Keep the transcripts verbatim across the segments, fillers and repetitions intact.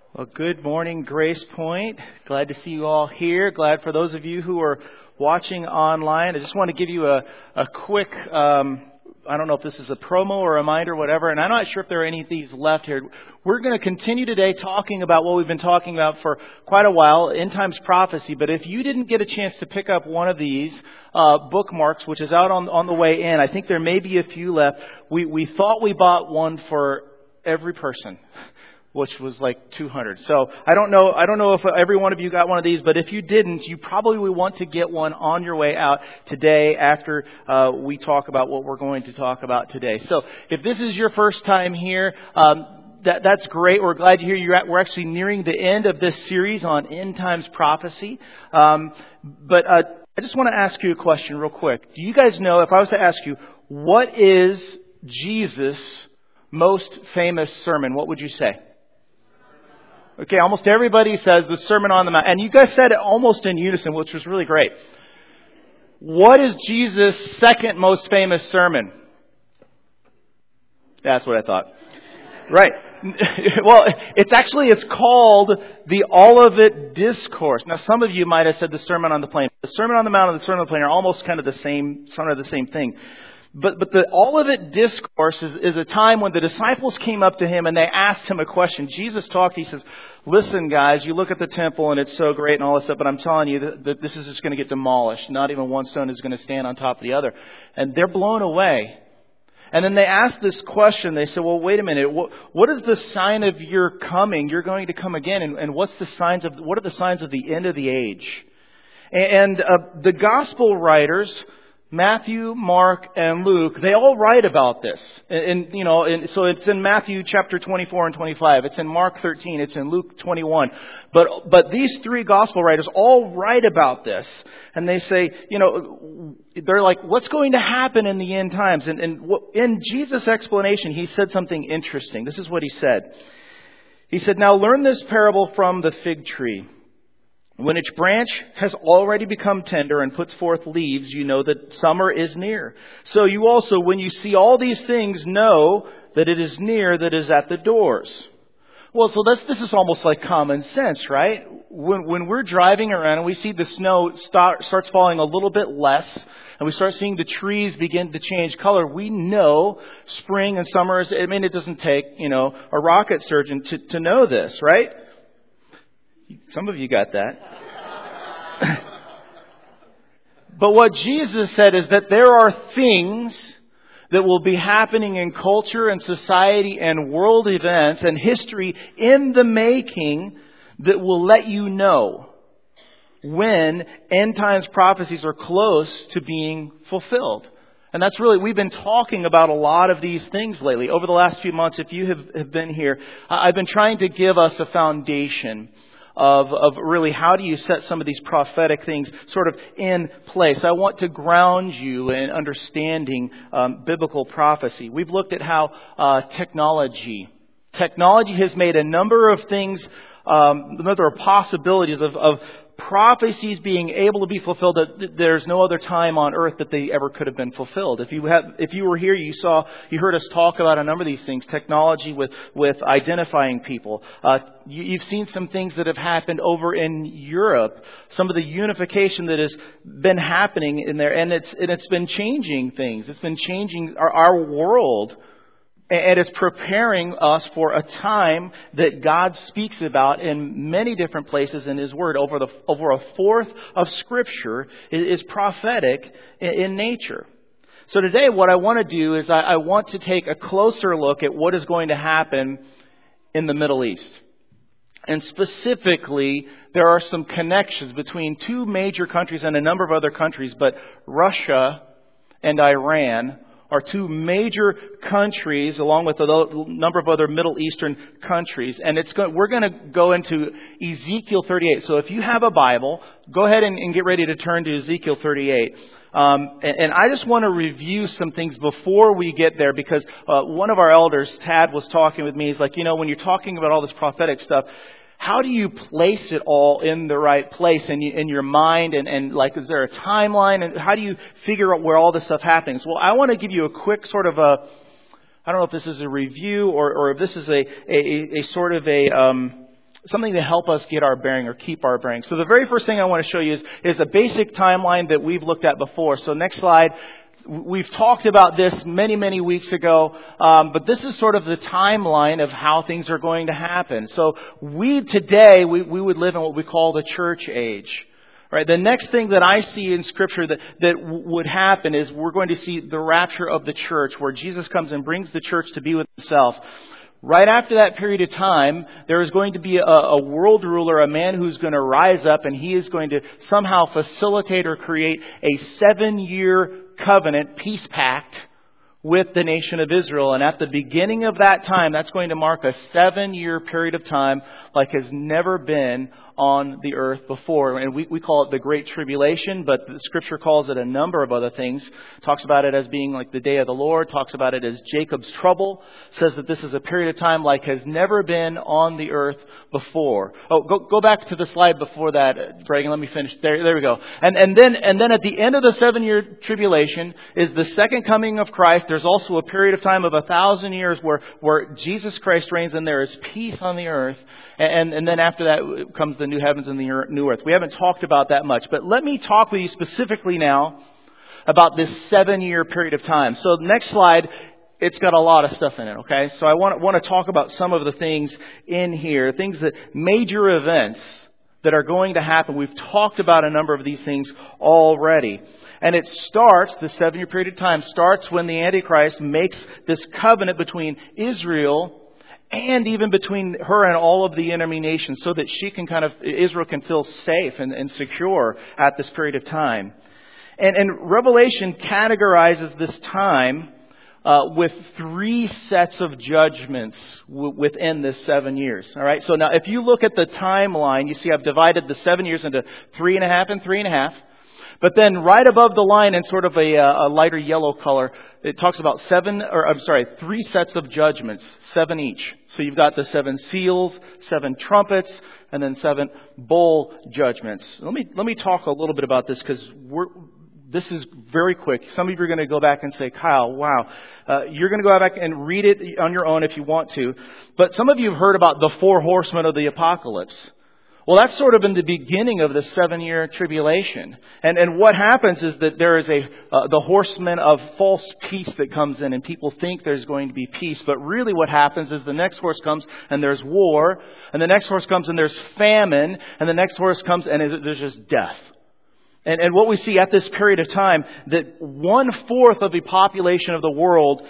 Well, good morning, Grace Point. Glad to see you all here. Glad for those of you who are watching online. I just want to give you a, a quick, um, I don't know if this is a promo or a reminder, whatever, and I'm not sure if there are any of these left here. We're going to continue today talking about what we've been talking about for quite a while, End Times Prophecy. But if you didn't get a chance to pick up one of these uh, bookmarks, which is out on, on the way in, I think there may be a few left. We, we thought we bought one for every person, which was like two hundred. So I don't know, I don't know if every one of you got one of these, but if you didn't, you probably will want to get one on your way out today after uh, we talk about what we're going to talk about today. So if this is your first time here, um, that, that's great. We're glad you're here. You're at, we're actually nearing the end of this series on End Times Prophecy. Um, but uh, I just want to ask you a question real quick. Do you guys know, if I was to ask you, what is Jesus' most famous sermon? What would you say? Okay, almost everybody says the Sermon on the Mount. And you guys said it almost in unison, which was really great. What is Jesus' second most famous sermon? That's what I thought. Right. Well, it's actually, it's called the Olivet Discourse. Now, some of you might have said the Sermon on the Plain. The Sermon on the Mount and the Sermon on the Plain are almost kind of the same, sort of the same thing. But but the Olivet Discourse is, is a time when the disciples came up to him and they asked him a question. Jesus talked, he says, listen guys, you look at the temple and it's so great and all this stuff, but I'm telling you that, that this is just going to get demolished. Not even one stone is going to stand on top of the other. And they're blown away. And then they asked this question. They said, well, wait a minute. What, what is the sign of your coming? You're going to come again. And, and what's the signs of, what are the signs of the end of the age? And uh, the gospel writers, Matthew, Mark, and Luke, they all write about this. And, and you know, and so it's in Matthew chapter twenty-four and twenty-five. It's in Mark thirteen. It's in Luke twenty-one. But, but these three gospel writers all write about this. And they say, you know, they're like, what's going to happen in the end times? And, and in Jesus' explanation, he said something interesting. This is what he said. He said, now learn this parable from the fig tree. When its branch has already become tender and puts forth leaves, you know that summer is near. So you also, when you see all these things, know that it is near, that is at the doors. Well, so that's, this is almost like common sense, right? When, when we're driving around and we see the snow start, starts falling a little bit less, and we start seeing the trees begin to change color, we know spring and summer is, I mean, it doesn't take, you know, a rocket surgeon to, to know this, right? Some of you got that. But what Jesus said is that there are things that will be happening in culture and society and world events and history in the making that will let you know when end times prophecies are close to being fulfilled. And that's really, we've been talking about a lot of these things lately. Over the last few months, if you have, have been here, I've been trying to give us a foundation Of, of really how do you set some of these prophetic things sort of in place. I want to ground you in understanding um, biblical prophecy. We've looked at how uh, technology, technology has made a number of things, um, a number of possibilities of, of prophecies being able to be fulfilled that there's no other time on earth that they ever could have been fulfilled. If you have, if you were here, you saw, you heard us talk about a number of these things. Technology with, with identifying people. Uh, you, you've seen some things that have happened over in Europe. Some of the unification that has been happening in there, and it's, and it's been changing things. It's been changing our, our world. And it's preparing us for a time that God speaks about in many different places in His Word. Over the over a fourth of Scripture is prophetic in nature. So today what I want to do is I want to take a closer look at what is going to happen in the Middle East. And specifically, there are some connections between two major countries and a number of other countries, but Russia and Iran are two major countries, along with a number of other Middle Eastern countries. And it's going, we're going to go into Ezekiel thirty-eight. So if you have a Bible, go ahead and, and get ready to turn to Ezekiel thirty-eight. Um, and, and I just want to review some things before we get there, because uh, one of our elders, Tad, was talking with me. He's like, you know, when you're talking about all this prophetic stuff, how do you place it all in the right place in, in your mind? And, and like, is there a timeline? And how do you figure out where all this stuff happens? Well, I want to give you a quick sort of a, I don't know if this is a review or, or if this is a, a, a sort of a, um, something to help us get our bearing or keep our bearing. So the very first thing I want to show you is, is a basic timeline that we've looked at before. So next slide. We've talked about this many, many weeks ago, um, but this is sort of the timeline of how things are going to happen. So we today, we, we would live in what we call the church age. Right? The next thing that I see in Scripture that, that w- would happen is we're going to see the rapture of the church, where Jesus comes and brings the church to be with Himself. Right after that period of time, there is going to be a, a world ruler, a man who's going to rise up, and he is going to somehow facilitate or create a seven-year covenant, peace pact with the nation of Israel. And at the beginning of that time, that's going to mark a seven-year period of time like has never been on the earth before. And we, we call it the Great Tribulation, but the Scripture calls it a number of other things. Talks about it as being like the day of the Lord, talks about it as Jacob's trouble, says that this is a period of time like has never been on the earth before. Oh, go, go back to the slide before that, Greg, and let me finish. There, there we go. And, and then, and then at the end of the seven-year tribulation is the second coming of Christ. There's also a period of time of a thousand years where, where Jesus Christ reigns and there is peace on the earth. And, and then after that comes the new heavens and the new earth. We haven't talked about that much, but let me talk with you specifically now about this seven-year period of time. So next slide, it's got a lot of stuff in it, okay? So I want, want to talk about some of the things in here, things that, major events that are going to happen. We've talked about a number of these things already. And it starts, the seven-year period of time starts when the Antichrist makes this covenant between Israel and even between her and all of the enemy nations, so that she can kind of, Israel can feel safe and, and secure at this period of time. And, and Revelation categorizes this time uh, with three sets of judgments w- within this seven years. All right. So now, if you look at the timeline, you see I've divided the seven years into three and a half and three and a half. But then right above the line in sort of a, a lighter yellow color, it talks about seven, or I'm sorry, three sets of judgments, seven each. So you've got the seven seals, seven trumpets, and then seven bowl judgments. Let me, let me talk a little bit about this, because we're, this is very quick. Some of you are going to go back and say, Kyle, wow, uh, you're going to go back and read it on your own if you want to. But some of you have heard about the four horsemen of the apocalypse. Well, that's sort of in the beginning of the seven-year tribulation. And and what happens is that there is a uh, the horseman of false peace that comes in, and people think there's going to be peace. But really what happens is the next horse comes and there's war, and the next horse comes and there's famine, and the next horse comes and there's just death. And, and what we see at this period of time, that one-fourth of the population of the world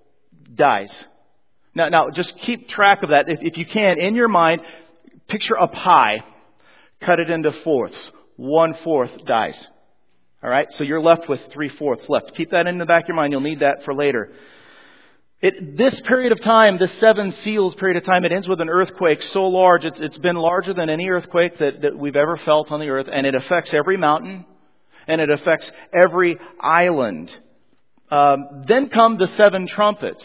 dies. Now, now just keep track of that. If, if you can, in your mind, picture a pie. Cut it into fourths. One-fourth dies. All right? So you're left with three-fourths left. Keep that in the back of your mind. You'll need that for later. It, this period of time, this seven seals period of time, it ends with an earthquake so large, it's, it's been larger than any earthquake that, that we've ever felt on the earth, and it affects every mountain, and it affects every island. Um, then come the seven trumpets.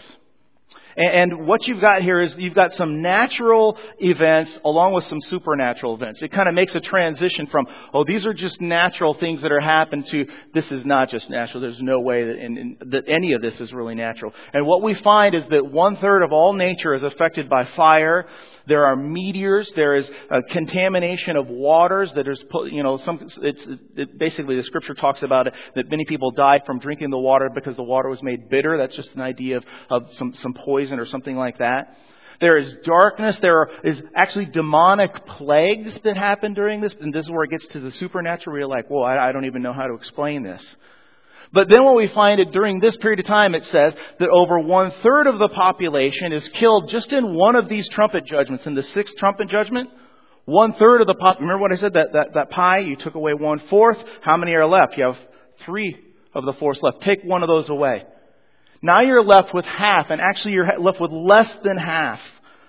And what you've got here is you've got some natural events along with some supernatural events. It kind of makes a transition from, oh, these are just natural things that are happening, to this is not just natural. There's no way that, in, in, that any of this is really natural. And what we find is that one third of all nature is affected by fire. There are meteors. There is a contamination of waters. That is, you know, some. It's it, basically the Scripture talks about it, that many people died from drinking the water because the water was made bitter. That's just an idea of, of some some poison or something like that. There is darkness. There is actually demonic plagues that happen during this, and this is where it gets to the supernatural. Where you're like, well, I, I don't even know how to explain this. But then what we find is during this period of time, it says that over one third of the population is killed just in one of these trumpet judgments. In the sixth trumpet judgment, one third of the pop. Remember what I said? That, that, that pie, you took away one fourth. How many are left? You have three of the fourths left. Take one of those away. Now you're left with half, and actually you're left with less than half.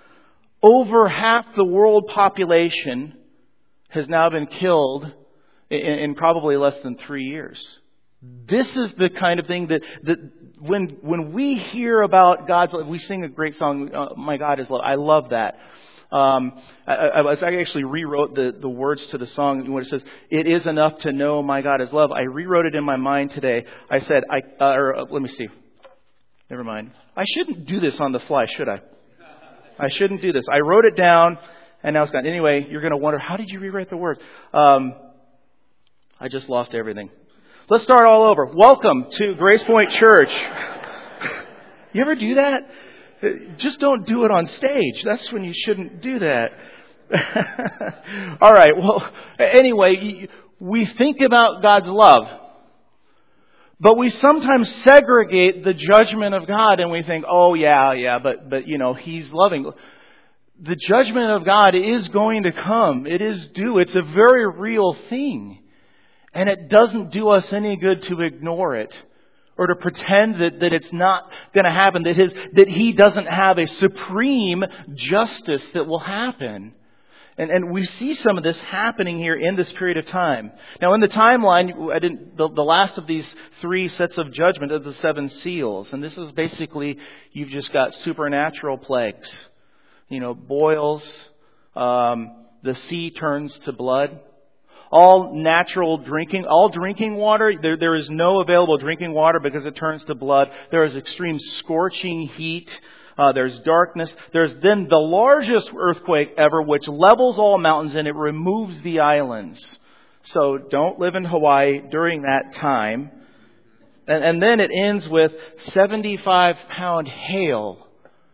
Over half the world population has now been killed in, in probably less than three years. This is the kind of thing that, that when when we hear about God's love, we sing a great song, uh, My God is Love. I love that. Um, I, I, was, I actually rewrote the, the words to the song when it says, it is enough to know my God is love. I rewrote it in my mind today. I said, I uh, or, uh, let me see. Never mind. I shouldn't do this on the fly, should I? I shouldn't do this. I wrote it down, And now it's gone. Anyway, you're going to wonder, how did you rewrite the words? Um, I just lost everything. Let's start all over. Welcome to Grace Point Church. You ever do that? Just don't do it on stage. That's when you shouldn't do that. All right. Well, anyway, we think about God's love, but we sometimes segregate the judgment of God and we think, oh yeah, yeah, but, but you know, He's loving. The judgment of God is going to come. It is due. It's a very real thing. And it doesn't do us any good to ignore it or to pretend that, that it's not going to happen, that his, that He doesn't have a supreme justice that will happen. And, and we see some of this happening here in this period of time. Now, in the timeline, I didn't, the, the last of these three sets of judgment is the seven seals. And this is basically, you've just got supernatural plagues. You know, boils, um, the sea turns to blood. All natural drinking, all drinking water, there, there is no available drinking water because it turns to blood. There is extreme scorching heat. Uh, there's darkness. There's then the largest earthquake ever, which levels all mountains and it removes the islands. So don't live in Hawaii during that time. And, and then it ends with seventy-five pound hail.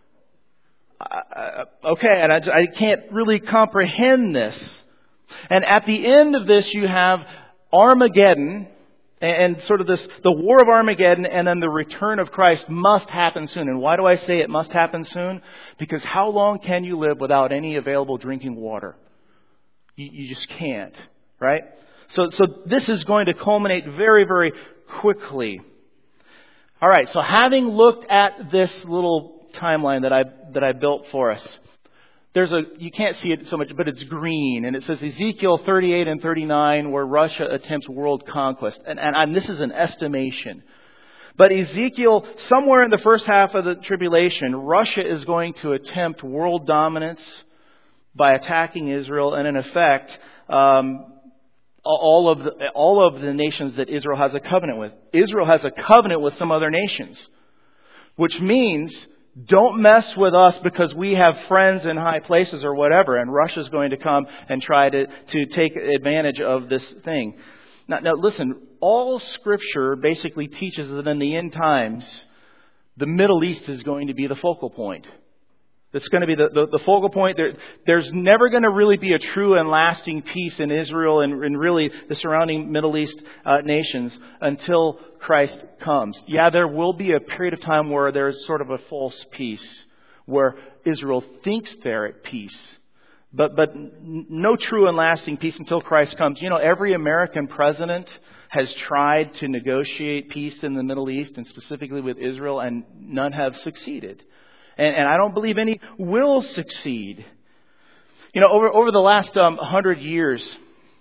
Uh, okay, and I, I can't really comprehend this. And at the end of this, you have Armageddon and sort of this, the war of Armageddon, and then the return of Christ must happen soon. And why do I say it must happen soon? Because how long can you live without any available drinking water? You, you just can't, right? So, so this is going to culminate very, very quickly. All right. So having looked at this little timeline that I that I built for us. There's a, you can't see it so much, but it's green. And it says Ezekiel thirty-eight and thirty-nine, where Russia attempts world conquest. And, and, and this is an estimation. But Ezekiel, somewhere in the first half of the tribulation, Russia is going to attempt world dominance by attacking Israel. And in effect, um, all of the, all of the nations that Israel has a covenant with. Israel has a covenant with some other nations. Which means, don't mess with us because we have friends in high places or whatever. And Russia's going to come and try to, to take advantage of this thing. Now, now listen, all Scripture basically teaches that in the end times, the Middle East is going to be the focal point. It's going to be the, the, the focal point. There, there's never going to really be a true and lasting peace in Israel and, and really the surrounding Middle East uh, nations until Christ comes. Yeah, there will be a period of time where there's sort of a false peace, where Israel thinks they're at peace. But, but no true and lasting peace until Christ comes. You know, every American president has tried to negotiate peace in the Middle East and specifically with Israel, and none have succeeded. And, and I don't believe any will succeed. You know, over, over the last um, hundred years,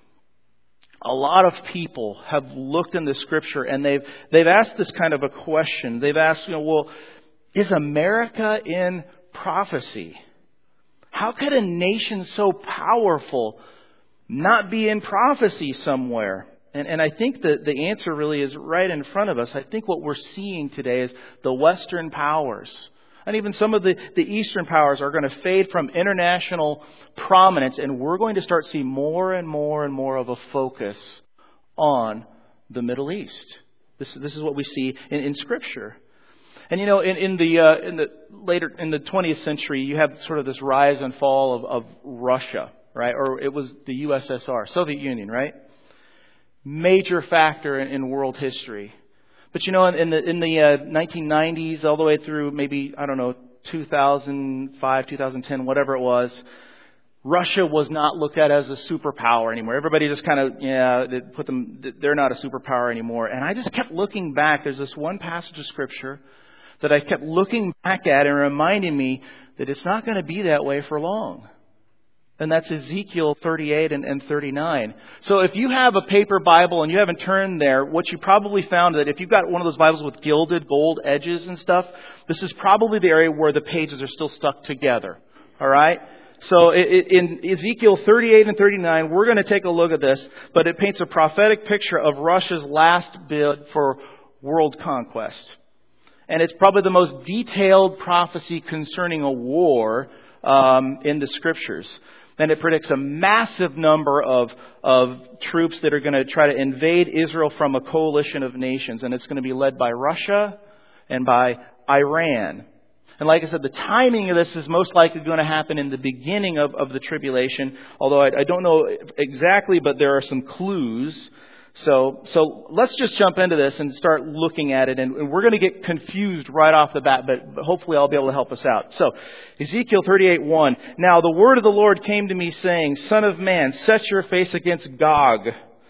a lot of people have looked in the Scripture and they've they've asked this kind of a question. They've asked, you know, well, is America in prophecy? How could a nation so powerful not be in prophecy somewhere? And, and I think that the answer really is right in front of us. I think what we're seeing today is the Western powers, and even some of the, the Eastern powers, are going to fade from international prominence. And we're going to start seeing more and more and more of a focus on the Middle East. This, this is what we see in, in Scripture. And you know, in, in the uh, in the later in the twentieth century, you have sort of this rise and fall of, of Russia, right? Or it was the U S S R, Soviet Union, right? Major factor in, in world history. But you know, in the in the uh, nineteen nineties, all the way through maybe, I don't know, two thousand five, two thousand ten, whatever it was, Russia was not looked at as a superpower anymore. Everybody just kind of, yeah, they put them, they're not a superpower anymore. And I just kept looking back. There's this one passage of Scripture that I kept looking back at and reminding me that it's not going to be that way for long. And that's Ezekiel thirty-eight and, and thirty-nine. So if you have a paper Bible and you haven't turned there, what you probably found that if you've got one of those Bibles with gilded gold edges and stuff, this is probably the area where the pages are still stuck together. All right? So in Ezekiel thirty-eight and thirty-nine, we're going to take a look at this, but it paints a prophetic picture of Russia's last bid for world conquest. And it's probably the most detailed prophecy concerning a war um, in the Scriptures. And it predicts a massive number of, of troops that are going to try to invade Israel from a coalition of nations. And it's going to be led by Russia and by Iran. And like I said, the timing of this is most likely going to happen in the beginning of, of the tribulation. Although I, I don't know exactly, but there are some clues. So, so let's just jump into this and start looking at it. And, and we're going to get confused right off the bat, but, but hopefully I'll be able to help us out. So, Ezekiel thirty-eight one. Now the word of the Lord came to me saying, Son of man, set your face against Gog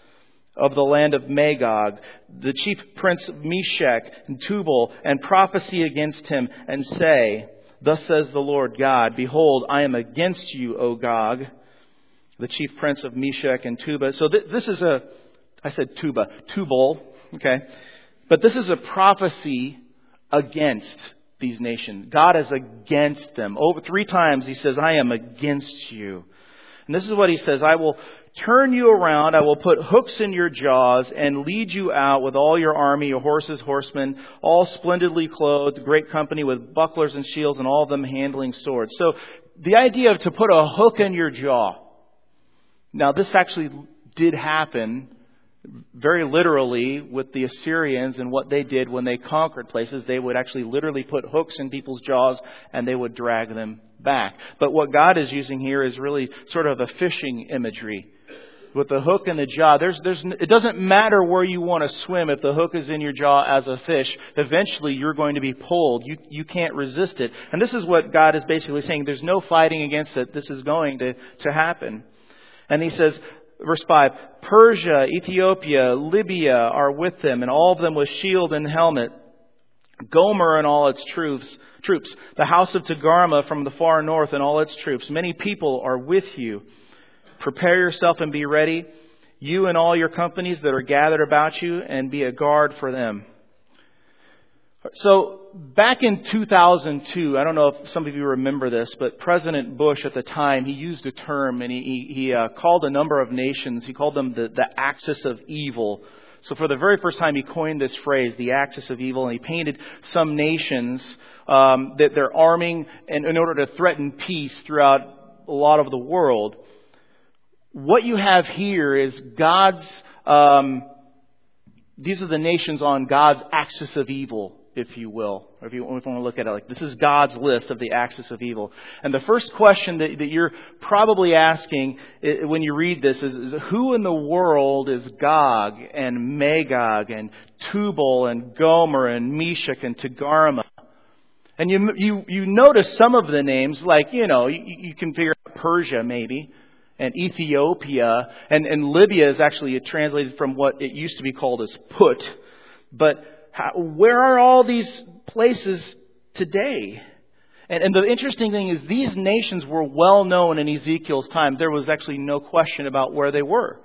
of the land of Magog, the chief prince of Meshech and Tubal, and prophesy against him, and say, Thus says the Lord God, Behold, I am against you, O Gog, the chief prince of Meshech and Tubal. So th- this is a, I said Tuba, Tubal, okay? But this is a prophecy against these nations. God is against them. Over three times he says, I am against you. And this is what he says, I will turn you around, I will put hooks in your jaws and lead you out with all your army, your horses, horsemen, all splendidly clothed, great company with bucklers and shields and all of them handling swords. So the idea of to put a hook in your jaw. Now this actually did happen very literally with the Assyrians and what they did when they conquered places. They would actually literally put hooks in people's jaws and they would drag them back. But what God is using here is really sort of a fishing imagery. With the hook in the jaw, there's, there's, it doesn't matter where you want to swim. If the hook is in your jaw as a fish, eventually you're going to be pulled. You, you can't resist it. And this is what God is basically saying. There's no fighting against it. This is going to, to happen. And he says, verse five, Persia, Ethiopia, Libya are with them, and all of them with shield and helmet. Gomer and all its troops, troops, the house of Togarmah from the far north and all its troops. Many people are with you. Prepare yourself and be ready, you and all your companies that are gathered about you, and be a guard for them. So back in two thousand two, I don't know if some of you remember this, but President Bush at the time, he used a term and he, he, he uh, called a number of nations, he called them the, the axis of evil. So for the very first time, he coined this phrase, the axis of evil, and he painted some nations um, that they're arming in, in order to threaten peace throughout a lot of the world. What you have here is God's, um, these are the nations on God's axis of evil, if you will. Or if you, if you want to look at it like this is God's list of the axis of evil. And the first question that, that you're probably asking when you read this is, is who in the world is Gog and Magog and Tubal and Gomer and Meshech and Togarmah? And you, you, you notice some of the names, like, you know, you, you can figure out Persia maybe. And Ethiopia, and, and Libya is actually translated from what it used to be called as Put. But how, where are all these places today? And, and the interesting thing is these nations were well known in Ezekiel's time. There was actually no question about where they were.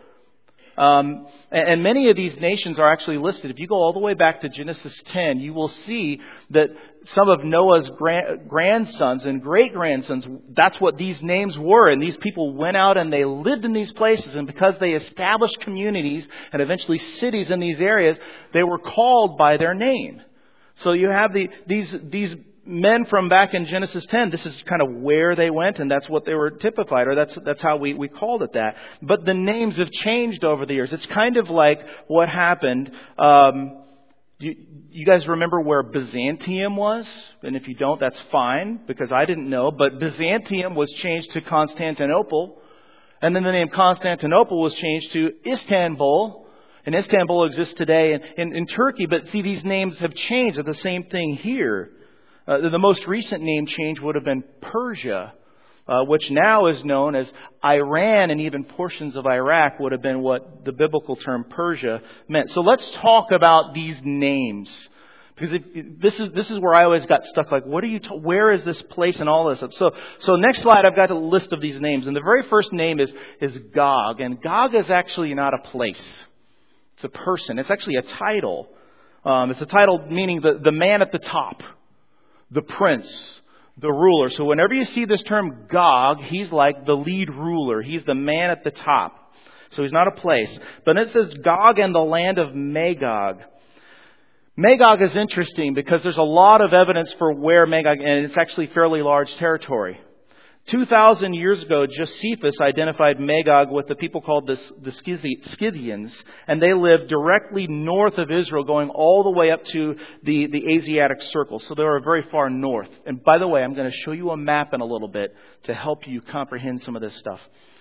Um, and, and many of these nations are actually listed. If you go all the way back to Genesis ten, you will see that some of Noah's grand, grandsons and great-grandsons, that's what these names were. And these people went out and they lived in these places. And because they established communities and eventually cities in these areas, they were called by their name. So you have the, these, these men from back in Genesis ten, this is kind of where they went, and that's what they were typified, or that's that's how we, we called it that. But the names have changed over the years. It's kind of like what happened. Um, you, you guys remember where Byzantium was? And if you don't, that's fine, because I didn't know. But Byzantium was changed to Constantinople. And then the name Constantinople was changed to Istanbul. And Istanbul exists today in, in, in Turkey. But see, these names have changed. They're the same thing here. Uh, the most recent name change would have been Persia, uh, which now is known as Iran, and even portions of Iraq would have been what the biblical term Persia meant. So let's talk about these names, because if, this is this is where I always got stuck. Like, what are you? T- where is this place and all this? So so next slide, I've got a list of these names, and the very first name is is Gog, and Gog is actually not a place; it's a person. It's actually a title. Um, it's a title meaning the the man at the top. The prince, the ruler. So whenever you see this term Gog, he's like the lead ruler. He's the man at the top. So he's not a place. But it says Gog and the land of Magog. Magog is interesting because there's a lot of evidence for where Magog, and it's actually fairly large territory. two thousand years ago, Josephus identified Magog with the people called the, the Scythians, and they lived directly north of Israel, going all the way up to the, the Asiatic Circle. So they were very far north. And by the way, I'm going to show you a map in a little bit to help you comprehend some of this stuff.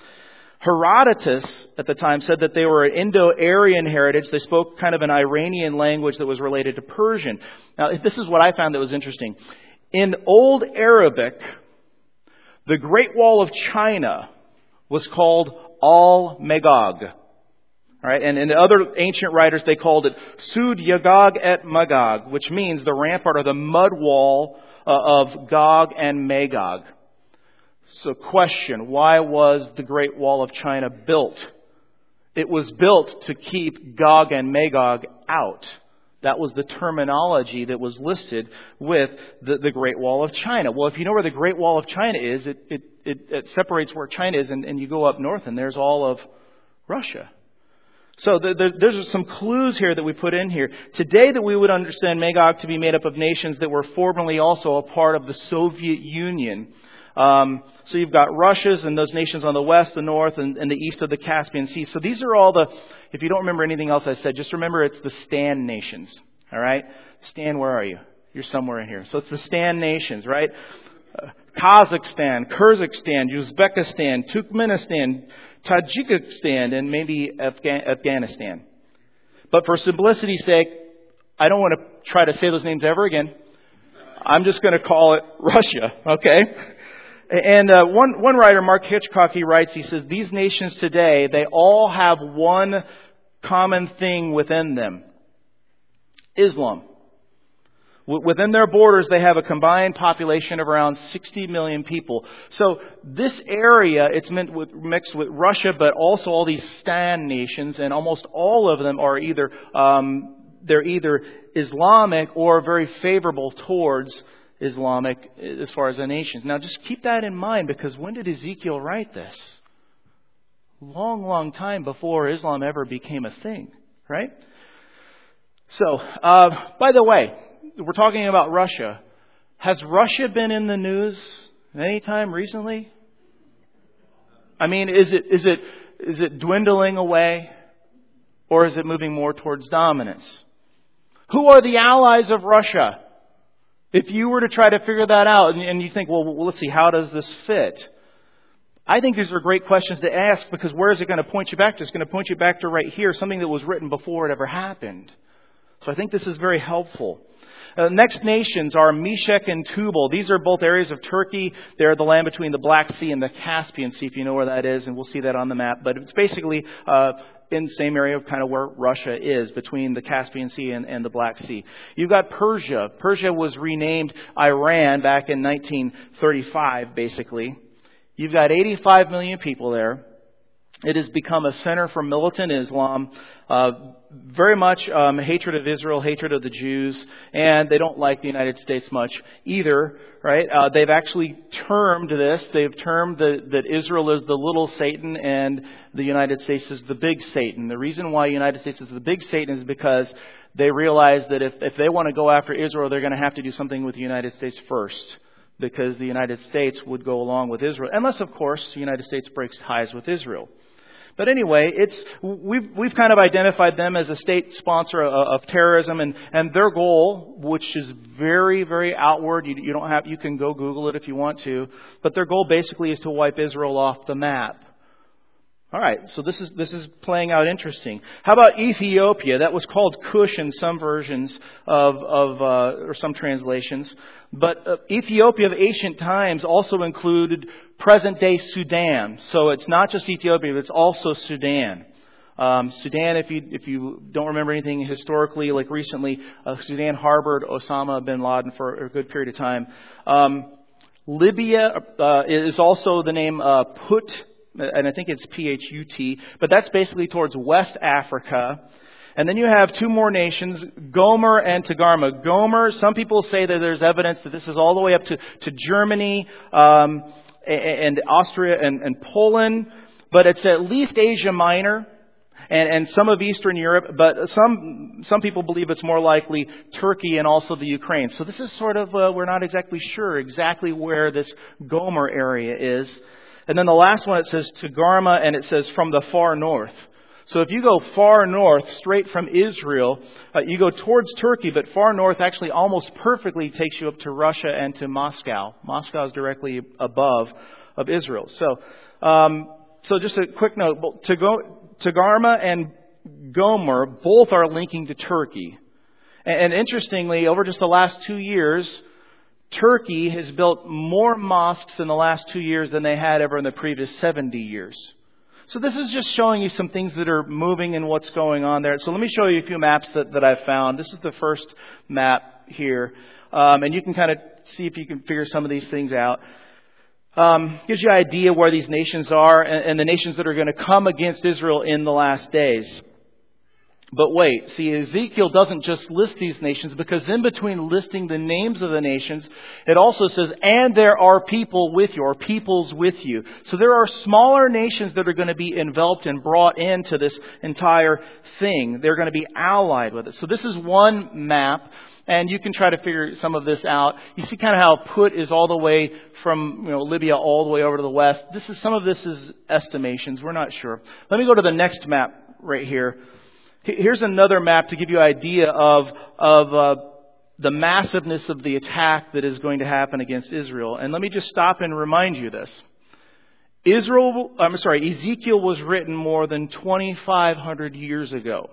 Herodotus at the time said that they were an Indo-Aryan heritage. They spoke kind of an Iranian language that was related to Persian. Now, this is what I found that was interesting. In Old Arabic, the Great Wall of China was called Al-Magog. All right, and in other ancient writers, they called it Sud Yagog et Magog, which means the rampart or the mud wall uh, of Gog and Magog. So question, why was the Great Wall of China built? It was built to keep Gog and Magog out. That was the terminology that was listed with the, the Great Wall of China. Well, if you know where the Great Wall of China is, it, it, it, it separates where China is, and, and you go up north, and there's all of Russia. So the, the, there's some clues here that we put in here. Today that we would understand Magog to be made up of nations that were formerly also a part of the Soviet Union. Um, so you've got Russia's and those nations on the west, the north, and, and the east of the Caspian Sea. So these are all the, if you don't remember anything else I said, just remember it's the Stan nations. All right? Stan, where are you? You're somewhere in here. So it's the Stan nations, right? Uh, Kazakhstan, Kyrgyzstan, Uzbekistan, Turkmenistan, Tajikistan, and maybe Afga- Afghanistan. But for simplicity's sake, I don't want to try to say those names ever again. I'm just going to call it Russia, okay? And uh, one one writer, Mark Hitchcock, he writes, he says, these nations today, they all have one common thing within them. Islam. W- within their borders, they have a combined population of around sixty million people. So this area, it's meant with, mixed with Russia, but also all these Stan nations, and almost all of them are either, um, they're either Islamic or very favorable towards Islamic as far as the nations. Now just keep that in mind, because when did Ezekiel write this? Long, long time before Islam ever became a thing, right? So, uh, by the way, we're talking about Russia. Has Russia been in the news anytime recently? I mean, is it is it is it dwindling away, or is it moving more towards dominance? Who are the allies of Russia? If you were to try to figure that out, and you think, well, let's see, how does this fit? I think these are great questions to ask, because where is it going to point you back to? It's going to point you back to right here, something that was written before it ever happened. So I think this is very helpful. Uh, next nations are Meshech and Tubal. These are both areas of Turkey. They're the land between the Black Sea and the Caspian Sea, if you know where that is, and we'll see that on the map. But it's basically uh, in the same area of kind of where Russia is, between the Caspian Sea and, and the Black Sea. You've got Persia. Persia was renamed Iran back in nineteen thirty-five, basically. You've got eighty-five million people there. It has become a center for militant Islam, uh, very much um, hatred of Israel, hatred of the Jews, and they don't like the United States much either, right? Uh, they've actually termed this, they've termed the, that Israel is the little Satan and the United States is the big Satan. The reason why the United States is the big Satan is because they realize that if, if they want to go after Israel, they're going to have to do something with the United States first, because the United States would go along with Israel, unless, of course, the United States breaks ties with Israel. But anyway, it's we've we've kind of identified them as a state sponsor of, of terrorism, and, and their goal, which is very, very outward. You, you don't have you can go Google it if you want to, but their goal basically is to wipe Israel off the map. All right, so this is this is playing out interesting. How about Ethiopia? That was called Cush in some versions of of uh, or some translations. But uh, Ethiopia of ancient times also included present-day Sudan. So it's not just Ethiopia, but it's also Sudan. Um, Sudan, if you if you don't remember anything historically, like recently, uh, Sudan harbored Osama bin Laden for a good period of time. Um, Libya uh, is also the name uh, Put. And I think it's P H U T, but that's basically towards West Africa. And then you have two more nations, Gomer and Togarmah. Gomer, some people say that there's evidence that this is all the way up to, to Germany um, and Austria and, and Poland, but it's at least Asia Minor. and, and some of Eastern Europe, but some some people believe it's more likely Turkey and also the Ukraine. So this is sort of, uh, we're not exactly sure exactly where this Gomer area is. And then the last one, it says Togarmah, and it says from the far north. So if you go far north, straight from Israel, uh, you go towards Turkey, but far north actually almost perfectly takes you up to Russia and to Moscow. Moscow is directly above of Israel. So, um, so just a quick note: Togarmah and Gomer both are linking to Turkey. And, and interestingly, over just the last two years, Turkey has built more mosques in the last two years than they had ever in the previous seventy years. So this is just showing you some things that are moving and what's going on there. So let me show you a few maps that, that I've found. This is the first map here. Um, and you can kind of see if you can figure some of these things out. Um, gives you an idea where these nations are and, and the nations that are going to come against Israel in the last days. But wait, see, Ezekiel doesn't just list these nations, because in between listing the names of the nations, it also says, and there are people with you, or peoples with you. So there are smaller nations that are going to be enveloped and brought into this entire thing. They're going to be allied with it. So this is one map, and you can try to figure some of this out. You see kind of how Put is all the way from, you know, Libya all the way over to the west. This is, some of this is estimations. We're not sure. Let me go to the next map right here. Here's another map to give you an idea of, of uh, the massiveness of the attack that is going to happen against Israel. And let me just stop and remind you this. Israel, I'm sorry, Ezekiel was written more than twenty-five hundred years ago.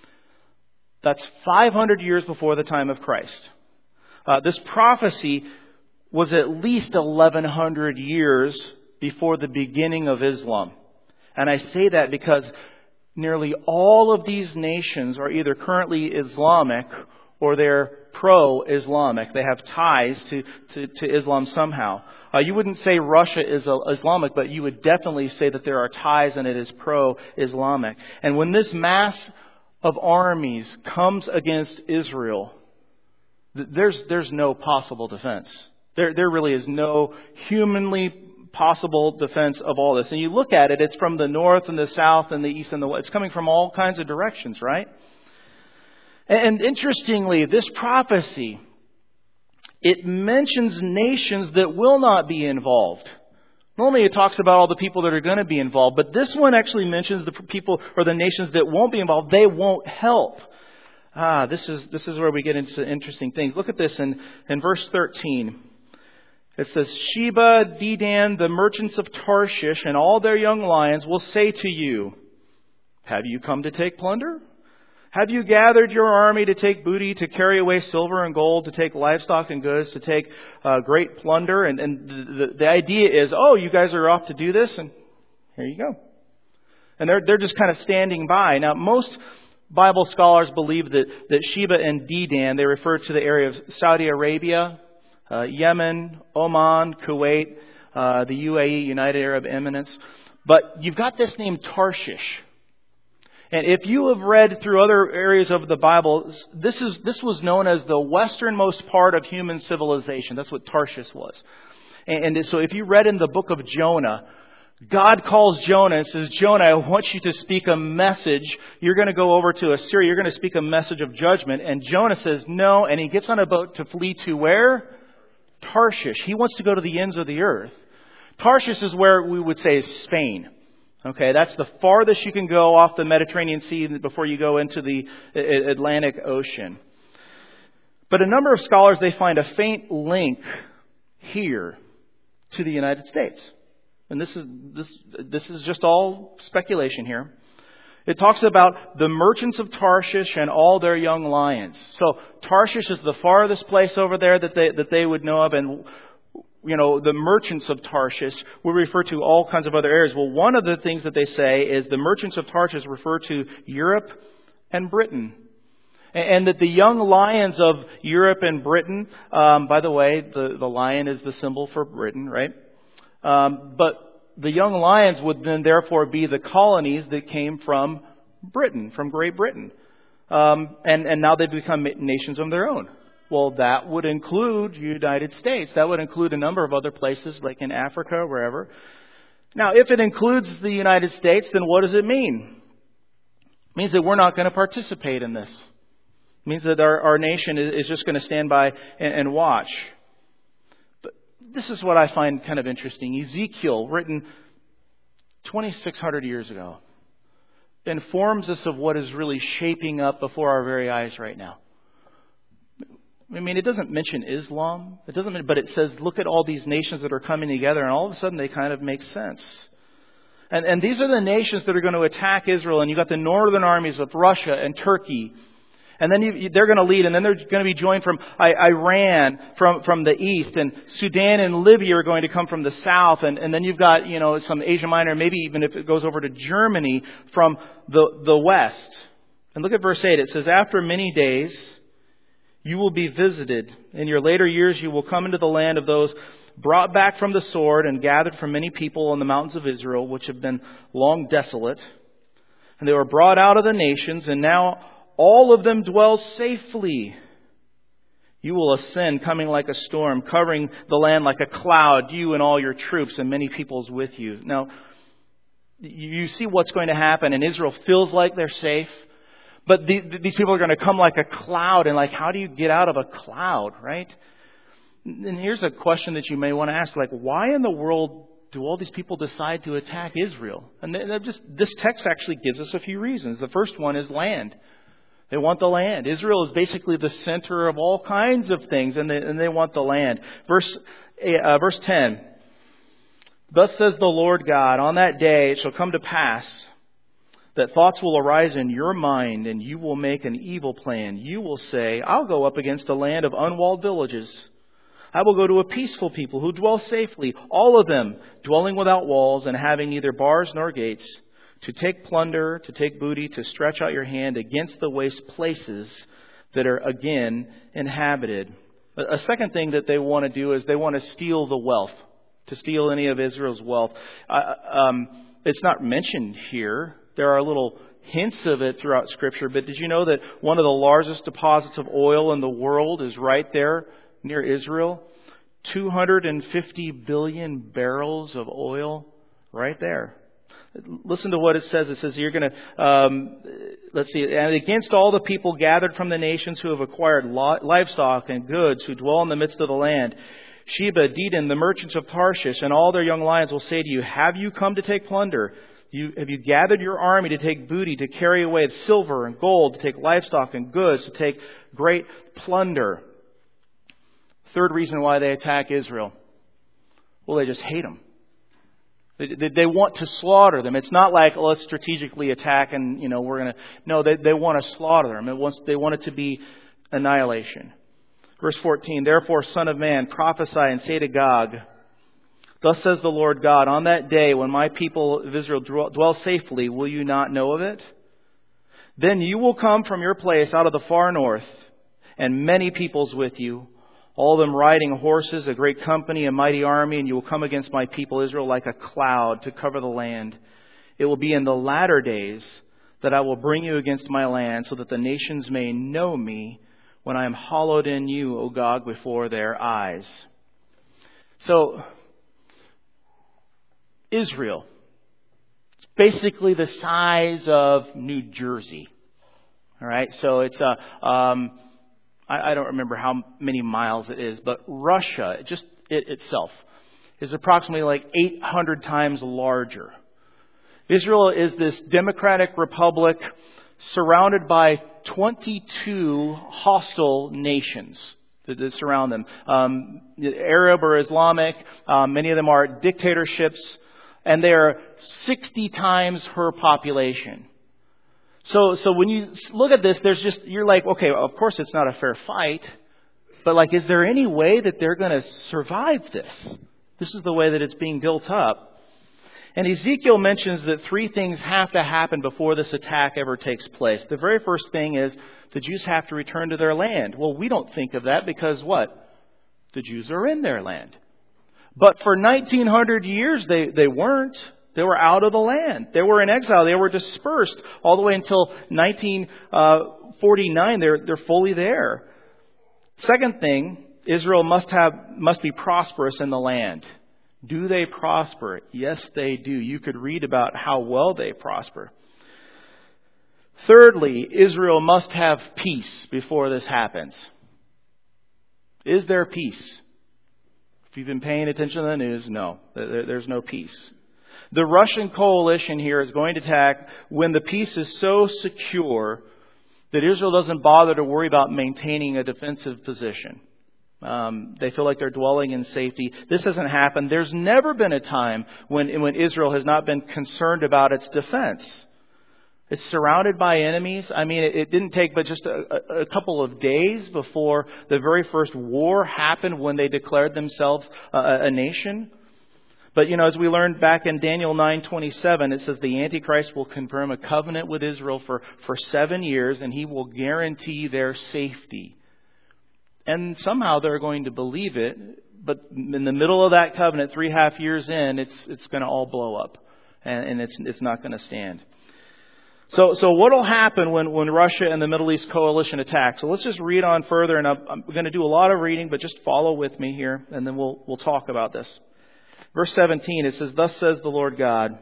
That's five hundred years before the time of Christ. Uh, this prophecy was at least eleven hundred years before the beginning of Islam. And I say that because nearly all of these nations are either currently Islamic or they're pro-Islamic. They have ties to, to, to Islam somehow. Uh, you wouldn't say Russia is Islamic, but you would definitely say that there are ties and it is pro-Islamic. And when this mass of armies comes against Israel, there's, there's no possible defense. There, there really is no humanly possible defense of all this. And you look at it, it's from the north and the south and the east and the west. It's coming from all kinds of directions, right? And interestingly, this prophecy, it mentions nations that will not be involved. Normally it talks about all the people that are going to be involved, but this one actually mentions the people or the nations that won't be involved. They won't help. Ah, this is this is where we get into interesting things. Look at this in, in verse thirteen. It says, Sheba, Dedan, the merchants of Tarshish, and all their young lions will say to you, have you come to take plunder? Have you gathered your army to take booty, to carry away silver and gold, to take livestock and goods, to take uh, great plunder? And, and the, the, the idea is, oh, you guys are off to do this, and here you go. And they're, they're just kind of standing by. Now, most Bible scholars believe that, that Sheba and Dedan, they refer to the area of Saudi Arabia, Uh, Yemen, Oman, Kuwait, uh, the U A E, United Arab Emirates. But you've got this name Tarshish. And if you have read through other areas of the Bible, this is this was known as the westernmost part of human civilization. That's what Tarshish was. And, and so if you read in the book of Jonah, God calls Jonah and says, Jonah, I want you to speak a message. You're going to go over to Assyria. You're going to speak a message of judgment. And Jonah says no. And he gets on a boat to flee to where? Tarshish. He wants to go to the ends of the earth. Tarshish is where we would say is Spain. Okay, that's the farthest you can go off the Mediterranean Sea before you go into the Atlantic Ocean. But a number of scholars, they find a faint link here to the United States. And this is this this is just all speculation here. It talks about the merchants of Tarshish and all their young lions. So Tarshish is the farthest place over there that they that they would know of, and you know the merchants of Tarshish will refer to all kinds of other areas. Well, one of the things that they say is the merchants of Tarshish refer to Europe and Britain, and that the young lions of Europe and Britain. Um, by the way, the the lion is the symbol for Britain, right? Um, but the young lions would then therefore be the colonies that came from Britain, from Great Britain. Um, and, and now they've become nations of their own. Well, that would include United States. That would include a number of other places like in Africa, wherever. Now, if it includes the United States, then what does it mean? means that we're not going to participate in this. It means that our, our nation is just going to stand by and, and watch. But this is what I find kind of interesting. Ezekiel, written twenty-six hundred years ago, informs us of what is really shaping up before our very eyes right now. I mean, it doesn't mention Islam. It doesn't, but it says, look at all these nations that are coming together, and all of a sudden they kind of make sense. And, and these are the nations that are going to attack Israel. And you've got the northern armies with Russia and Turkey. And then you, they're going to lead, and then they're going to be joined from Iran, from, from the east, and Sudan and Libya are going to come from the south, and, and then you've got, you know, some Asia Minor, maybe even if it goes over to Germany from the, the west. And look at verse eight. It says, after many days, you will be visited. In your later years, you will come into the land of those brought back from the sword and gathered from many people on the mountains of Israel, which have been long desolate. And they were brought out of the nations, and now all of them dwell safely. You will ascend, coming like a storm, covering the land like a cloud, you and all your troops, and many peoples with you. Now, you see what's going to happen, and Israel feels like they're safe. But the, these people are going to come like a cloud, and like, how do you get out of a cloud, right? And here's a question that you may want to ask, like, why in the world do all these people decide to attack Israel? And they're just, this text actually gives us a few reasons. The first one is land. They want the land. Israel is basically the center of all kinds of things, and they, and they want the land. Verse, uh, verse ten. Thus says the Lord God, on that day it shall come to pass that thoughts will arise in your mind, and you will make an evil plan. You will say, I'll go up against a land of unwalled villages. I will go to a peaceful people who dwell safely, all of them dwelling without walls and having neither bars nor gates, to take plunder, to take booty, to stretch out your hand against the waste places that are again inhabited. A second thing that they want to do is they want to steal the wealth, to steal any of Israel's wealth. Uh, um, it's not mentioned here. There are little hints of it throughout Scripture, but did you know that one of the largest deposits of oil in the world is right there near Israel? two hundred fifty billion barrels of oil right there. Listen to what it says. It says you're going to, um, let's see, and against all the people gathered from the nations who have acquired livestock and goods, who dwell in the midst of the land, Sheba, Dedan, the merchants of Tarshish, and all their young lions will say to you, have you come to take plunder? You, have you gathered your army to take booty, to carry away silver and gold, to take livestock and goods, to take great plunder? Third reason why they attack Israel. Well, they just hate them. They, they, they want to slaughter them. It's not like, oh, let's strategically attack and, you know, we're going to... No, they, they want to slaughter them. It wants, they want it to be annihilation. Verse fourteen, therefore, son of man, prophesy and say to Gog, thus says the Lord God, on that day when my people of Israel dwell safely, will you not know of it? Then you will come from your place out of the far north, and many peoples with you, all of them riding horses, a great company, a mighty army, and you will come against my people Israel like a cloud to cover the land. It will be in the latter days that I will bring you against my land, so that the nations may know me when I am hallowed in you, O Gog, before their eyes. So, Israel. It's basically the size of New Jersey. All right, so it's a, um, I, I don't remember how many miles it is, but Russia, just it itself, is approximately like eight hundred times larger. Israel is this democratic republic surrounded by twenty-two hostile nations that surround them. Um, Arab or Islamic, um, many of them are dictatorships, and they are sixty times her population. So, so when you look at this, there's just, you're like, okay, of course it's not a fair fight, but like, is there any way that they're going to survive this? This is the way that it's being built up. And Ezekiel mentions that three things have to happen before this attack ever takes place. The very first thing is the Jews have to return to their land. Well, we don't think of that because what? The Jews are in their land. But for nineteen hundred years, they, they weren't. They were out of the land. They were in exile. They were dispersed all the way until nineteen forty-nine. They're, they're fully there. Second thing, Israel must have, must be prosperous in the land. Do they prosper? Yes, they do. You could read about how well they prosper. Thirdly, Israel must have peace before this happens. Is there peace? If you've been paying attention to the news, no, there's no peace. The Russian coalition here is going to attack when the peace is so secure that Israel doesn't bother to worry about maintaining a defensive position. Um, they feel like they're dwelling in safety. This hasn't happened. There's never been a time when, when Israel has not been concerned about its defense. It's surrounded by enemies. I mean, it, it didn't take but just a, a, a couple of days before the very first war happened when they declared themselves a, a nation. But, you know, as we learned back in Daniel nine twenty-seven, it says the Antichrist will confirm a covenant with Israel for, for seven years, and he will guarantee their safety. And somehow they're going to believe it, but in the middle of that covenant, three half years in, it's it's going to all blow up, and, and it's it's not going to stand. So, so what will happen when, when Russia and the Middle East coalition attack? So let's just read on further, and I'm, I'm going to do a lot of reading, but just follow with me here, and then we'll we'll talk about this. Verse seventeen, it says, "Thus says the Lord God,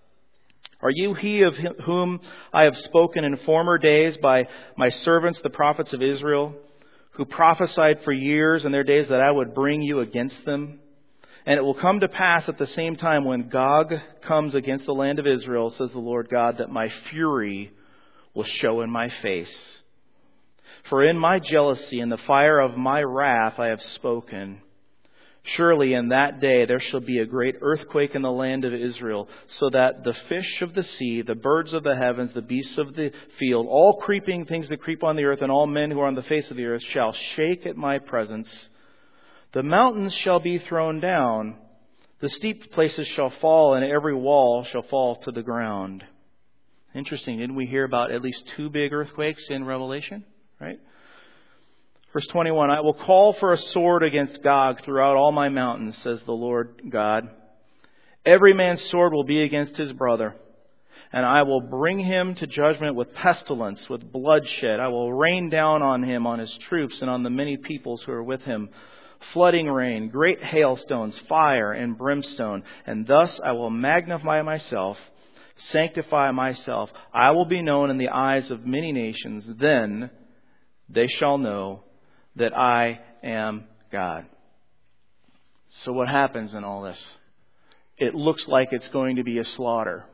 are you he of whom I have spoken in former days by my servants, the prophets of Israel, who prophesied for years in their days that I would bring you against them? And it will come to pass at the same time when Gog comes against the land of Israel, says the Lord God, that my fury will show in my face. For in my jealousy and the fire of my wrath I have spoken. Surely in that day there shall be a great earthquake in the land of Israel, so that the fish of the sea, the birds of the heavens, the beasts of the field, all creeping things that creep on the earth, and all men who are on the face of the earth shall shake at my presence. The mountains shall be thrown down, the steep places shall fall, and every wall shall fall to the ground." Interesting, didn't we hear about at least two big earthquakes in Revelation? Right? Verse twenty-one, "I will call for a sword against Gog throughout all my mountains, says the Lord God. Every man's sword will be against his brother. And I will bring him to judgment with pestilence, with bloodshed. I will rain down on him, on his troops, and on the many peoples who are with him. Flooding rain, great hailstones, fire, and brimstone. And thus I will magnify myself, sanctify myself. I will be known in the eyes of many nations. Then they shall know that I am God." So what happens in all this? It looks like it's going to be a slaughter.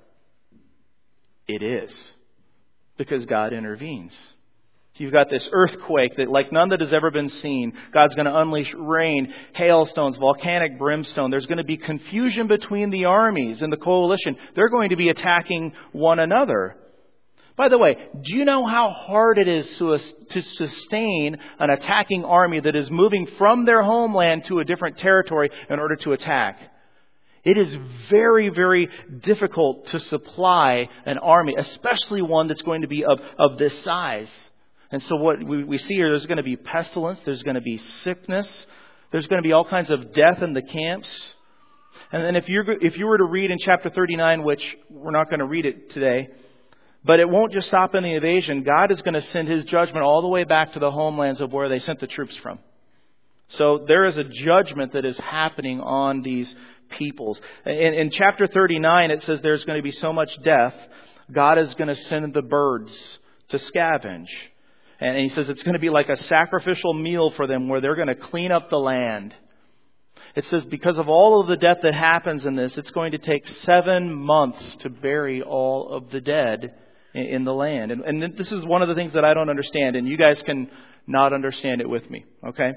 It is. Because God intervenes. You've got this earthquake that like none that has ever been seen. God's going to unleash rain, hailstones, volcanic brimstone. There's going to be confusion between the armies and the coalition. They're going to be attacking one another. By the way, do you know how hard it is to, to sustain an attacking army that is moving from their homeland to a different territory in order to attack? It is very, very difficult to supply an army, especially one that's going to be of, of this size. And so what we, we see here, there's going to be pestilence, there's going to be sickness, there's going to be all kinds of death in the camps. And then if you if you were to read in chapter thirty-nine, which we're not going to read it today, but it won't just stop in the invasion. God is going to send His judgment all the way back to the homelands of where they sent the troops from. So there is a judgment that is happening on these peoples. In, in chapter thirty-nine, it says there's going to be so much death, God is going to send the birds to scavenge. And he says it's going to be like a sacrificial meal for them where they're going to clean up the land. It says because of all of the death that happens in this, it's going to take seven months to bury all of the dead in, in the land. And, and this is one of the things that I don't understand, and you guys can not understand it with me, okay?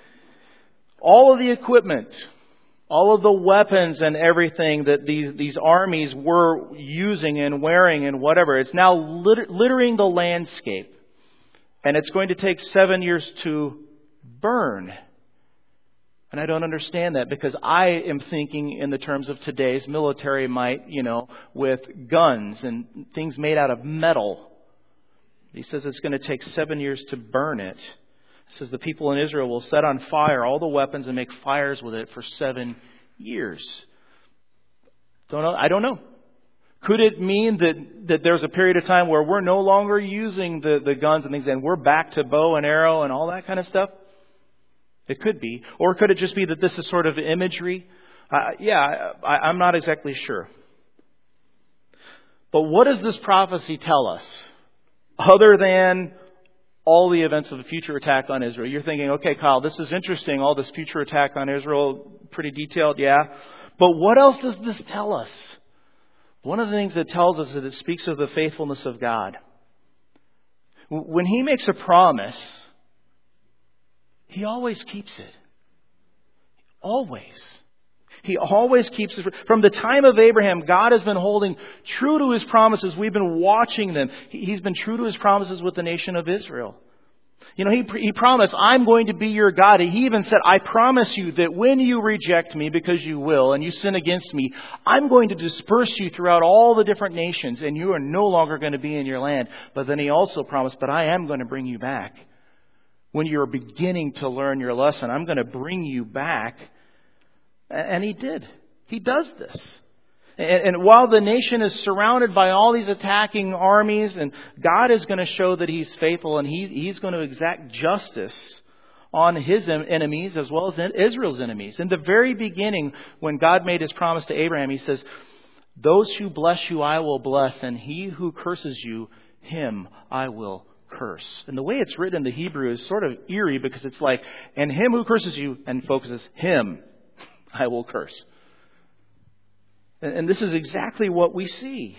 All of the equipment, all of the weapons and everything that these, these armies were using and wearing and whatever, it's now litter, littering the landscape. And it's going to take seven years to burn. And I don't understand that because I am thinking in the terms of today's military might, you know, with guns and things made out of metal. He says it's going to take seven years to burn it. He says the people in Israel will set on fire all the weapons and make fires with it for seven years. Don't know. I don't know. Could it mean that, that there's a period of time where we're no longer using the, the guns and things and we're back to bow and arrow and all that kind of stuff? It could be. Or could it just be that this is sort of imagery? Uh, yeah, I, I'm not exactly sure. But what does this prophecy tell us? other than all the events of the future attack on Israel. You're thinking, okay, Kyle, this is interesting. All this future attack on Israel, pretty detailed, yeah. But what else does this tell us? One of the things it tells us is that it speaks of the faithfulness of God. When He makes a promise, He always keeps it. Always. He always keeps it. From the time of Abraham, God has been holding true to His promises. We've been watching them. He's been true to His promises with the nation of Israel. You know, He, he promised, I'm going to be your God. He even said, I promise you that when you reject me, because you will, and you sin against me, I'm going to disperse you throughout all the different nations, and you are no longer going to be in your land. But then He also promised, but I am going to bring you back. When you're beginning to learn your lesson, I'm going to bring you back. And He did. He does this. And, and while the nation is surrounded by all these attacking armies, and God is going to show that He's faithful, and he, He's going to exact justice on His enemies as well as Israel's enemies. In the very beginning, when God made His promise to Abraham, He says, those who bless you I will bless, and he who curses you, him I will curse. And the way it's written in the Hebrew is sort of eerie, because it's like, and him who curses you, and focuses, him I will curse. And this is exactly what we see.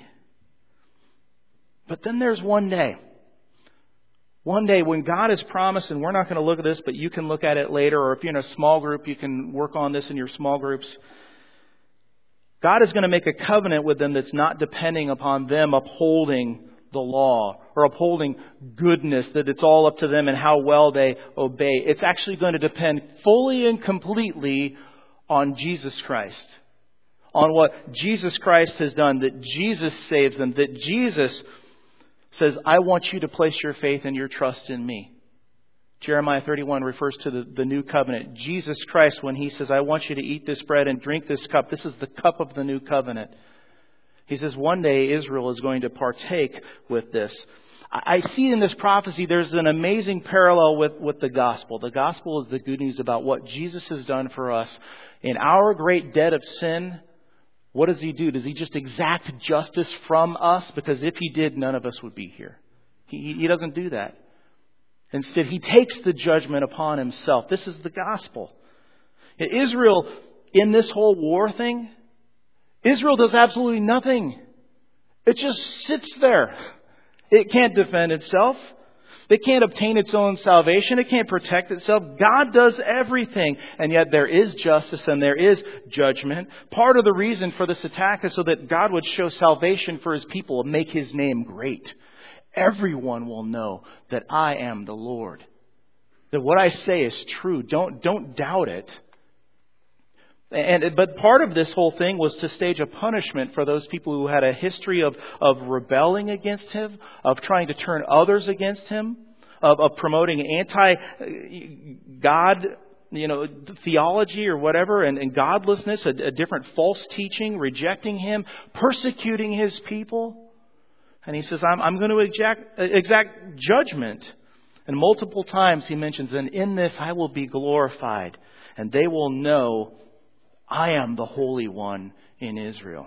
But then there's one day. One day when God has promised, and we're not going to look at this, but you can look at it later, or if you're in a small group, you can work on this in your small groups. God is going to make a covenant with them that's not depending upon them upholding the law or upholding goodness, that it's all up to them and how well they obey. It's actually going to depend fully and completely on Jesus Christ. On what Jesus Christ has done, that Jesus saves them, that Jesus says, I want you to place your faith and your trust in me. Jeremiah thirty-one refers to the, the new covenant. Jesus Christ, when He says, I want you to eat this bread and drink this cup, this is the cup of the new covenant. He says one day Israel is going to partake with this. I see in this prophecy there's an amazing parallel with, with the gospel. The gospel is the good news about what Jesus has done for us. In our great debt of sin, what does He do? Does He just exact justice from us? Because if He did, none of us would be here. He, he doesn't do that. Instead, He takes the judgment upon Himself. This is the gospel. Israel, in this whole war thing, Israel does absolutely nothing. It just sits there. It can't defend itself. It can't obtain its own salvation. It can't protect itself. God does everything. And yet there is justice and there is judgment. Part of the reason for this attack is so that God would show salvation for His people and make His name great. Everyone will know that I am the Lord. That what I say is true. Don't, don't doubt it. And, but part of this whole thing was to stage a punishment for those people who had a history of, of rebelling against Him, of trying to turn others against Him, of, of promoting anti-God, you know, theology or whatever, and, and godlessness, a, a different false teaching, rejecting Him, persecuting His people. And He says, I'm, I'm going to exact, exact judgment. And multiple times He mentions, and in this I will be glorified, and they will know I am the Holy One in Israel.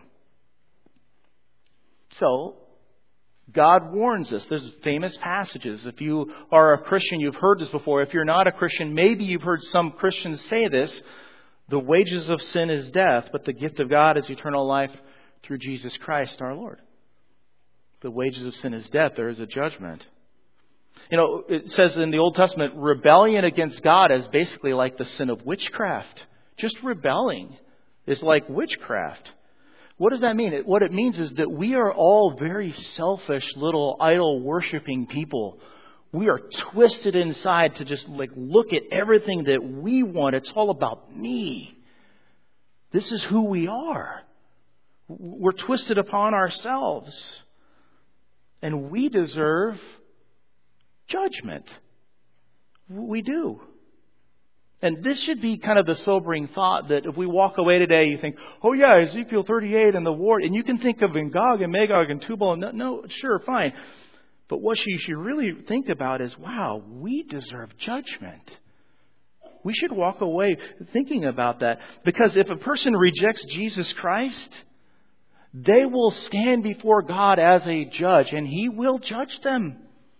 So, God warns us. There's famous passages. If you are a Christian, you've heard this before. If you're not a Christian, maybe you've heard some Christians say this. The wages of sin is death, but the gift of God is eternal life through Jesus Christ our Lord. The wages of sin is death. There is a judgment. You know, it says in the Old Testament, rebellion against God is basically like the sin of witchcraft. Just rebelling is like witchcraft. What does that mean? It, what it means is that we are all very selfish little idol worshiping people. We are twisted inside to just like look at everything that we want. It's all about me. This is who we are. We're twisted upon ourselves. And we deserve judgment. We do. And this should be kind of the sobering thought that if we walk away today, you think, oh yeah, Ezekiel thirty-eight and the war, and you can think of Gog and Magog and Tubal. And no, no, sure, fine. But what you should really think about is, wow, we deserve judgment. We should walk away thinking about that. Because if a person rejects Jesus Christ, they will stand before God as a judge, and He will judge them.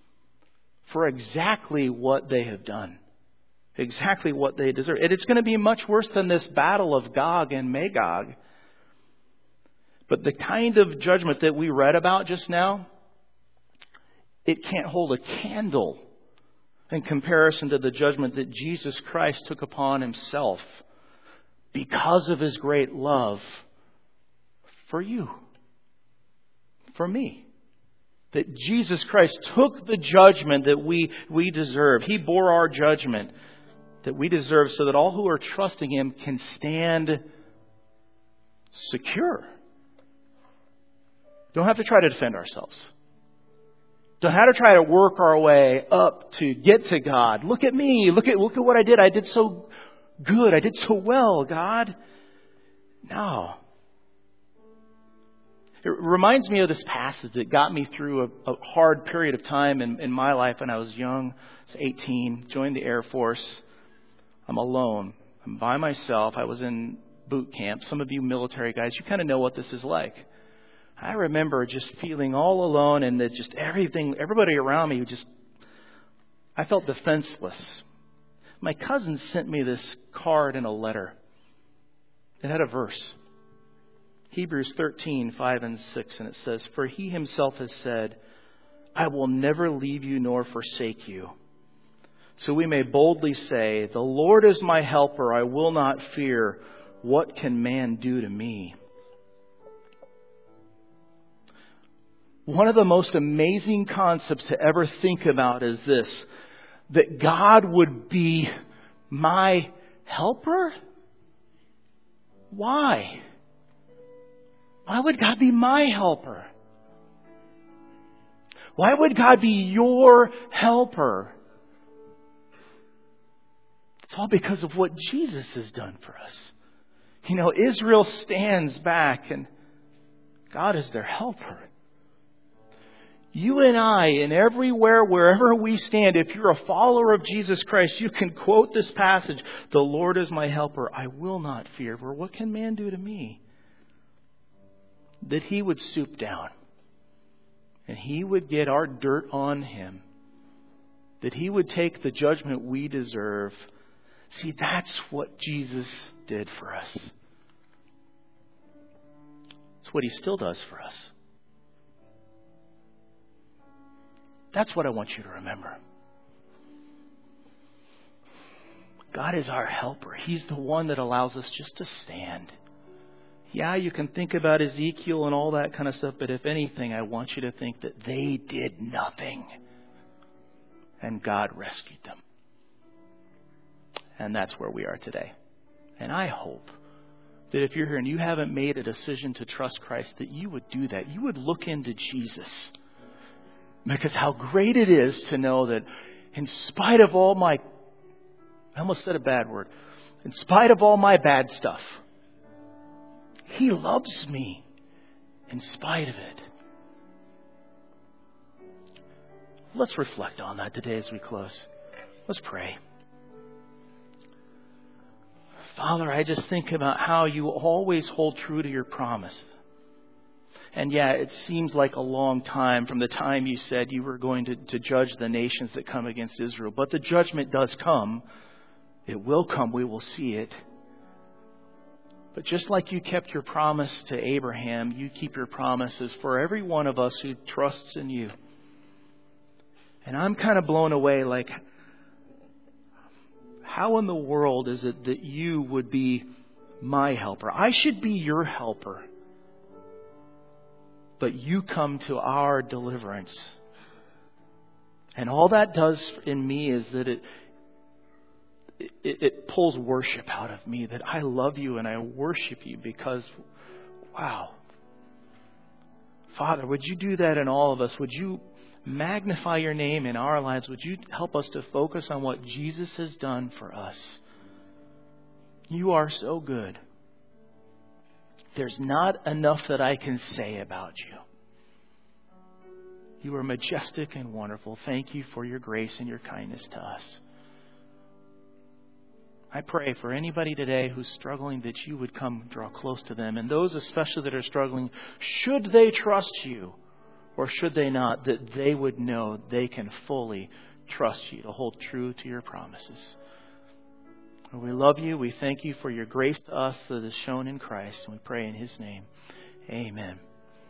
for exactly what they have done. Exactly what they deserve. And it's going to be much worse than this battle of Gog and Magog. But the kind of judgment that we read about just now, it can't hold a candle in comparison to the judgment that Jesus Christ took upon himself because of his great love for you, for me. That Jesus Christ took the judgment that we, we deserve. He bore our judgment that we deserve so that all who are trusting him can stand secure. Don't have to try to defend ourselves. Don't have to try to work our way up to get to God. Look at me. Look at, look at what I did. I did so good. I did so well, God. No. It reminds me of this passage that got me through a, a hard period of time in, in my life when I was young. I was eighteen, joined the Air Force. I'm alone. I'm by myself. I was in boot camp. Some of you military guys, you kind of know what this is like. I remember just feeling all alone and that just everything, everybody around me just, I felt defenseless. My cousin sent me this card and a letter. It had a verse. Hebrews thirteen, five and six, and it says, "For he himself has said, I will never leave you nor forsake you. So we may boldly say, the Lord is my helper. I will not fear. What can man do to me?" One of the most amazing concepts to ever think about is this, that God would be my helper? Why? Why would God be my helper? Why would God be your helper? It's all because of what Jesus has done for us. You know, Israel stands back and God is their helper. You and I, and everywhere, wherever we stand, if you're a follower of Jesus Christ, you can quote this passage, "The Lord is my helper. I will not fear. For what can man do to me?" That he would stoop down and he would get our dirt on him. That he would take the judgment we deserve. See, that's what Jesus did for us. It's what he still does for us. That's what I want you to remember. God is our helper. He's the one that allows us just to stand. Yeah, you can think about Ezekiel and all that kind of stuff, but if anything, I want you to think that they did nothing and God rescued them. And that's where we are today. And I hope that if you're here and you haven't made a decision to trust Christ, that you would do that. You would look into Jesus. Because how great it is to know that in spite of all my, I almost said a bad word, in spite of all my bad stuff, he loves me in spite of it. Let's reflect on that today as we close. Let's pray. Father, I just think about how you always hold true to your promise. And yeah, it seems like a long time from the time you said you were going to, to judge the nations that come against Israel. But the judgment does come. It will come. We will see it. But just like you kept your promise to Abraham, you keep your promises for every one of us who trusts in you. And I'm kind of blown away, like, how in the world is it that you would be my helper? I should be your helper. But you come to our deliverance. And all that does in me is that it, it, it pulls worship out of me. That I love you and I worship you because, wow. Father, would you do that in all of us? Would you magnify your name in our lives? Would you help us to focus on what Jesus has done for us? You are so good. There's not enough that I can say about you. You are majestic and wonderful. Thank you for your grace and your kindness to us. I pray for anybody today who's struggling that you would come draw close to them. And those especially that are struggling, should they trust you or should they not, that they would know they can fully trust you, to hold true to your promises. We love you. We thank you for your grace to us that is shown in Christ. And we pray in His name. Amen.